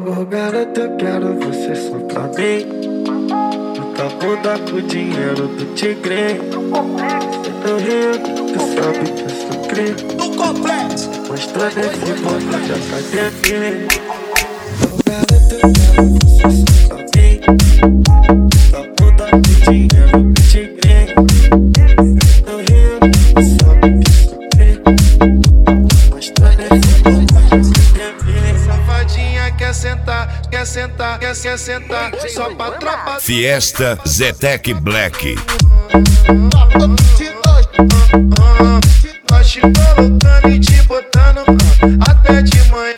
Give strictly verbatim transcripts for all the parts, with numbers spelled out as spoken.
Ô garota, eu quero você só pra mim. Muita bunda com dinheiro do tigre. Cê do Rio, tu sabe que eu sou cri. No complexo, mostrando esse monte de academia. Ô garota, eu quero você só pra mim. Muita bunda com dinheiro do tigre. Cê do Rio, tu sabe que eu sou cri. Mostrando esse monte de academia. Safadinha quer sentar, quer sentar, quer, quer sentar, só pra tropa. Fiesta Zetec Black. Nós te colocando e te botando até de manhã.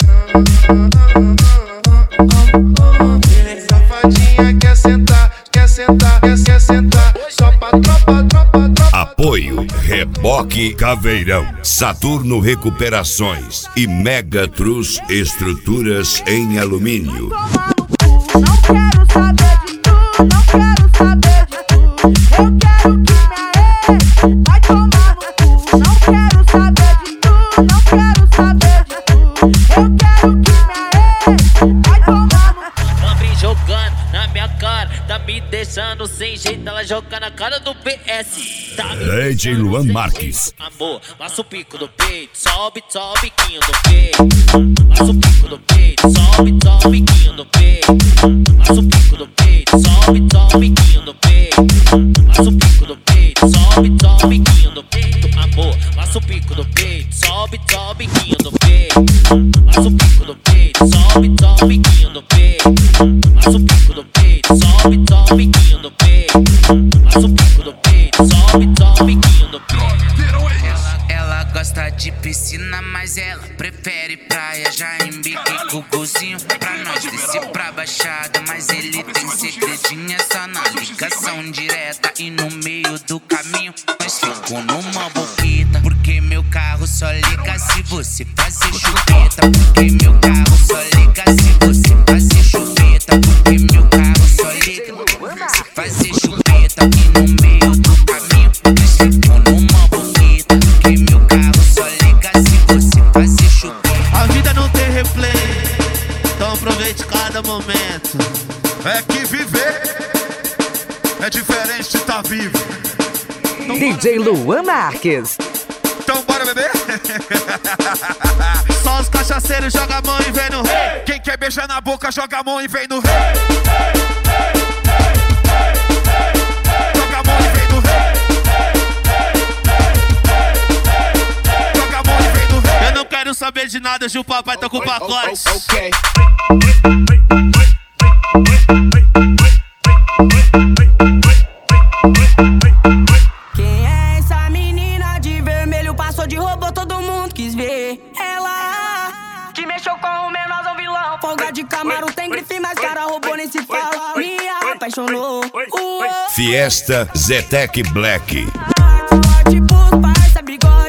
Safadinha quer sentar, quer sentar, quer, quer sentar, só pra tropa, tropa, tropa. Apoio Reboque Caveirão, Saturno Recuperações e Mega Trus Estruturas em Alumínio. Não quero saber de tu, não quero saber de tu. Eu quero que minha ex vai tomar no cu. Não quero saber de tu, não quero saber de tu. Eu quero que minha ex vai tomar no cu. Ela vem jogando na minha cara, tá me deixando sem jeito. Ela joga na cara do P S. Tá me D J Luan Marques. Amor, passa o pico do peito, sobe, sobe, biquinho do peito. Passa o pico do peito, sobe, sobe, biquinho do peito. Passa o pico do peito, sobe, sobe, biquinho do peito. Passa o pico do peito, sobe, sobe, biquinho do peito. Amor, passa o pico do peito, sobe, sobe, biquinho do peito. Passa o pico do peito, sobe, sobe, biquinho do peito. Passa o pico do peito, sobe, sobe, biquinho do peito. Passa o pico do peito, sobe, sobe, biquinho do peito. Ela, ela gosta de piscina, mas ela prefere praia. Já embiquei com o golzinho pra nós descer pra baixada. Mas ele tem segredinha só na ligação direta. E no meio do caminho nós ficamos numa boqueta. Porque meu carro só liga se você fazer chupeta. Porque meu carro só liga se você fazer chupeta. Porque meu carro só liga se fazer chupeta. E no meio do caminho nós ficamos numa boqueta. Porque meu carro só liga se você fazer chupeta. a vida não tem replay, então aproveite cada momento. É que viver é diferente de estar vivo. Então, D J Luan Marques. Então bora beber? Só os cachaceiros jogam a mão e vem no rei. Quem quer beijar na boca joga a mão e vem no rei. Joga a mão e vem no rei. Joga a mão e vem no rei. Eu não quero saber de nada, hoje o papai tá com o pacote. Ok. Quem é essa menina de vermelho? Passou de robô, todo mundo quis ver. Ela que mexeu com o menorzão vilão. Folga de Camaro tem grife, mas cara roubou nem se fala. Me apaixonou. Uou. Fiesta Zetec Black. Forte pros parça, bigode.